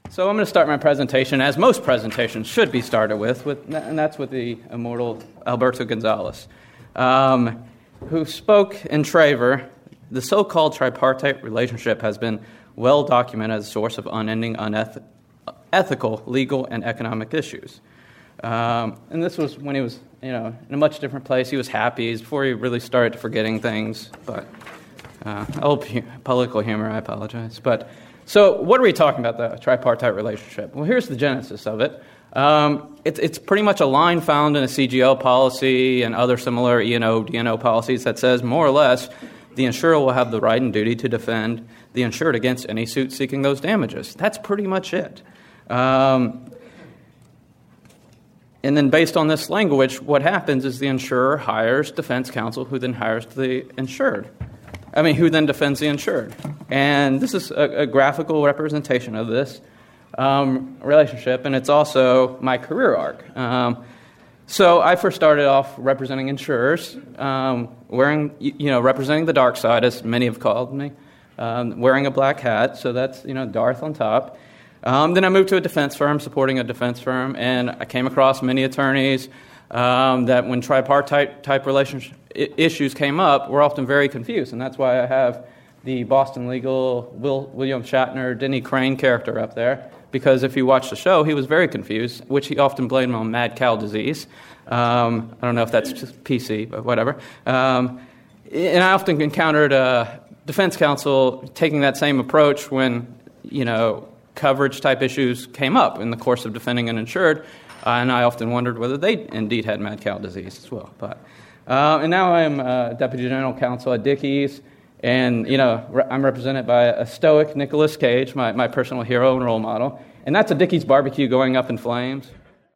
So I'm going to start my presentation, as most presentations should be started with and that's with the immortal Alberto Gonzales, who spoke in Traver. The so-called tripartite relationship has been well documented as a source of unending ethical, legal, and economic issues. And this was when he was, in a much different place. He was happy. Before he really started forgetting things. But political humor, I apologize. But so what are we talking about, the tripartite relationship? Well, here's the genesis of it. It's pretty much a line found in a CGL policy and other similar E&O, D&O policies that says, more or less, the insurer will have the right and duty to defend the insured against any suit seeking those damages. That's pretty much it. And then based on this language, what happens is the insurer hires defense counsel, who then hires the insured. Who then defends the insured. And this is a graphical representation of this relationship, and it's also my career arc. So I first started off representing insurers, representing the dark side, as many have called me, wearing a black hat, so that's, Darth on top. Then I moved to a defense firm, supporting a defense firm, and I came across many attorneys that when tripartite-type relationship issues came up, were often very confused, and that's why I have the Boston Legal William Shatner, Denny Crane character up there, because if you watch the show, he was very confused, which he often blamed on mad cow disease. I don't know if that's just PC, but whatever. And I often encountered defense counsel taking that same approach when, coverage-type issues came up in the course of defending an insured, and I often wondered whether they indeed had mad cow disease as well. But and now I'm Deputy General Counsel at Dickies, and I'm represented by a stoic Nicolas Cage, my personal hero and role model, and that's a Dickies barbecue going up in flames.